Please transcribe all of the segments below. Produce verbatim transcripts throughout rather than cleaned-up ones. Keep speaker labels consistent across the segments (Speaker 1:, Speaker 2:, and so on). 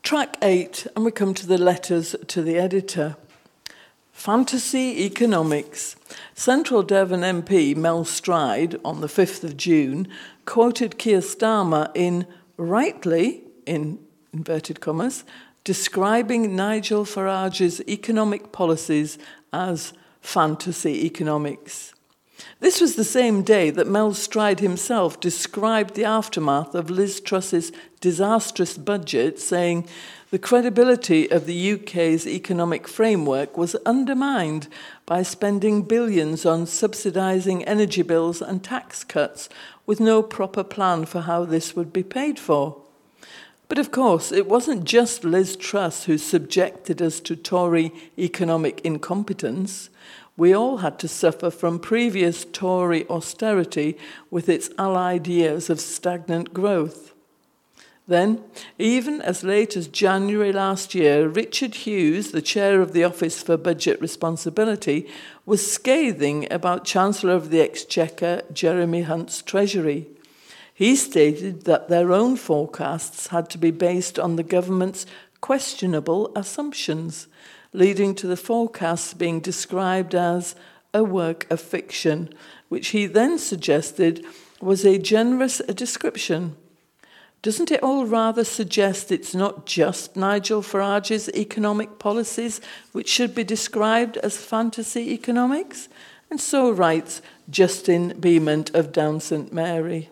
Speaker 1: Track eight, and we come to the letters to the editor. Fantasy economics. Central Devon M P Mel Stride, on the fifth of June, quoted Keir Starmer in, rightly, in inverted commas, describing Nigel Farage's economic policies as fantasy economics. This was the same day that Mel Stride himself described the aftermath of Liz Truss's disastrous budget, saying the credibility of the U K's economic framework was undermined by spending billions on subsidising energy bills and tax cuts with no proper plan for how this would be paid for. But of course, it wasn't just Liz Truss who subjected us to Tory economic incompetence. We all had to suffer from previous Tory austerity with its allied years of stagnant growth. Then, even as late as January last year, Richard Hughes, the chair of the Office for Budget Responsibility, was scathing about Chancellor of the Exchequer Jeremy Hunt's Treasury. He stated that their own forecasts had to be based on the government's questionable assumptions, leading to the forecasts being described as a work of fiction, which he then suggested was a generous description. Doesn't it all rather suggest it's not just Nigel Farage's economic policies which should be described as fantasy economics? And so writes Justin Beament of Down St Mary.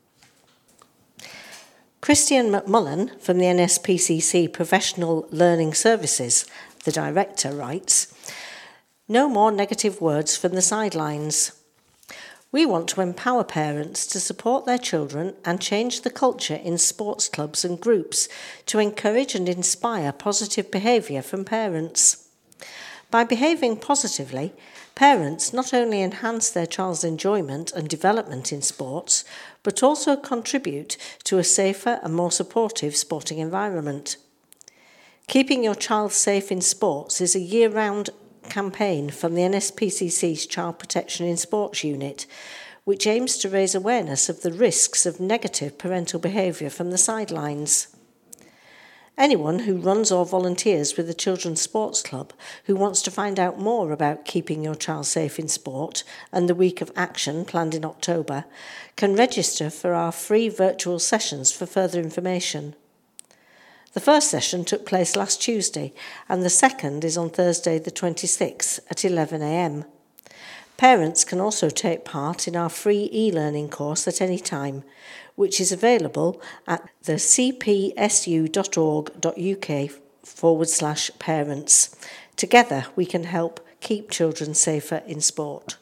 Speaker 2: Christian McMullen from the N S P C C Professional Learning Services, the director, writes, "No more negative words from the sidelines. We want to empower parents to support their children and change the culture in sports clubs and groups to encourage and inspire positive behaviour from parents. By behaving positively, parents not only enhance their child's enjoyment and development in sports, but also contribute to a safer and more supportive sporting environment. Keeping your child safe in sports is a year-round campaign from the N S P C C's Child Protection in Sports unit, which aims to raise awareness of the risks of negative parental behaviour from the sidelines. Anyone who runs or volunteers with the Children's Sports Club who wants to find out more about keeping your child safe in sport and the Week of Action planned in October can register for our free virtual sessions for further information. The first session took place last Tuesday and the second is on Thursday the twenty-sixth at eleven a m. Parents can also take part in our free e-learning course at any time, which is available at the cpsu.org.uk forward slash parents. Together we can help keep children safer in sport.